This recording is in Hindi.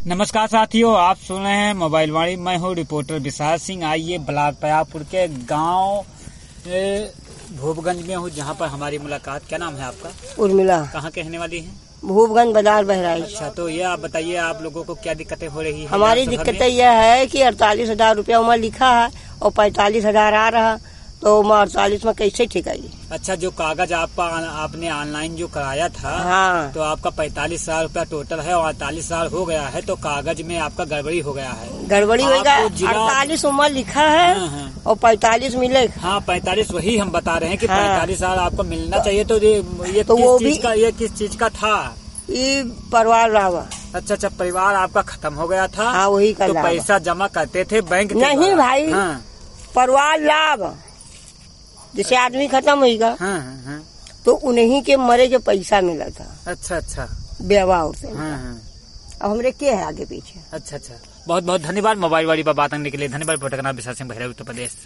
नमस्कार साथियों, आप सुन रहे हैं मोबाइल वाणी। मैं हूँ रिपोर्टर विशाल सिंह। आइए ब्लॉक पयापुर के गांव भूपगंज में हूँ, जहाँ पर हमारी मुलाकात। क्या नाम है आपका? उर्मिला। कहाँ के रहने वाली हैं? भूपगंज बाजार बहराइच। अच्छा, तो ये आप बताइए, आप लोगों को क्या दिक्कतें हो रही है? हमारी दिक्कतें यह है कि 48,000 रुपया उमा लिखा है और 45,000 आ रहा, तो उमा 48 में कैसे ठिकाई? अच्छा, जो कागज आपने ऑनलाइन जो कराया था, हाँ, तो आपका 45,000 रुपया टोटल है और 48,000 हो गया है, तो कागज में आपका गड़बड़ी हो गया है। गड़बड़ी होगा। आपको जिला- 48 उमा लिखा है और 45 मिले। हाँ, 45 वही हम बता रहे हैं कि हाँ। 45,000 आपको मिलना चाहिए। तो ये तो वो किस चीज का था? ये परिवार लावा। अच्छा, परिवार आपका खत्म हो गया था। हाँ, वही का तो लावा। पैसा जमा करते थे बैंक के नहीं द्वारा? भाई। हाँ, परिवार लाभ जैसे आदमी खत्म होगा, हाँ, हाँ। तो उन्हीं के मरे के पैसा मिला था। अच्छा। बेवा से। हाँ। अब हमरे क्या है आगे पीछे? अच्छा। बहुत बहुत धन्यवाद मोबाइल वाली पर बात करने के लिए। धन्यवाद। रिपोर्टर का नाम विशाल सिंह, बहराइच, उत्तर प्रदेश।